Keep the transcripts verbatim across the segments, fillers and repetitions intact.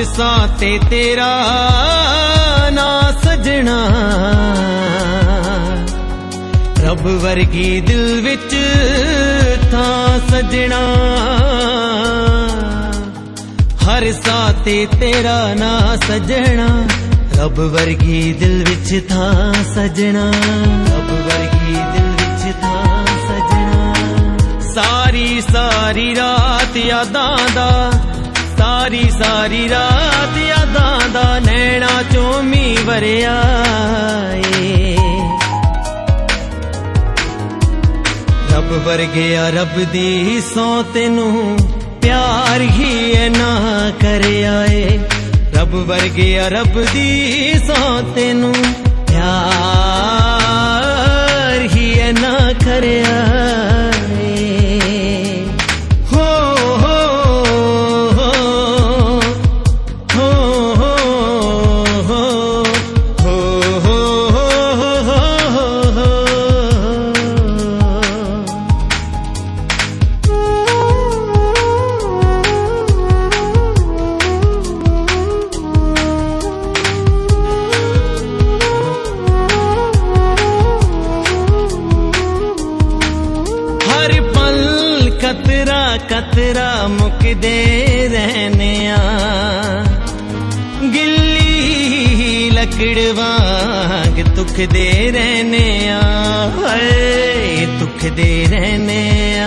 सां ते तेरा ना सजना, रब वर्गी दिल विच था सजना। हर सां ते तेरा ना सजना, रब वर्गी दिल विच था सजना, रब वर्गी दिल विच था सजना। सारी सारी रात यादां दा, सारी सारी रात यादां दा नैना चों मी वरिया ए। रब वर्गे आ रब दी सौ तेनू प्यार ही ना करया ए। रब वर्गे आ रब दी सौ तेनू प्यार ही ना करया ए। हो हो हो हो हो हो हो हो हो हो। हर पल कतरा कतरा मुकदे रहने आ, गिल्ली लकड़ वांग तुख दे रहने आ, तुख दे रहने आ।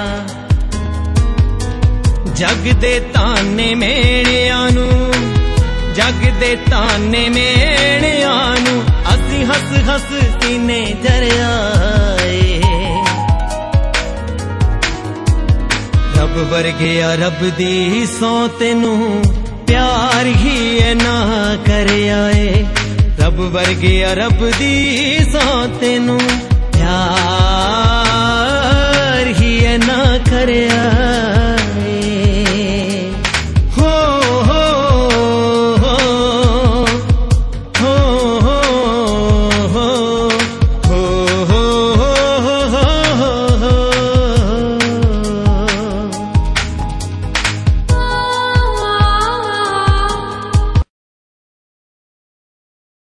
जग दे ताने मेड़ियां नू, जग दे ताने मेड़ियां नू असी हस हस सीने जरियाए। रब वर्गे आ रब दी सौ तेनू प्यार ही ना करया ए। रब वर्गे आ रब दी सौ तेनू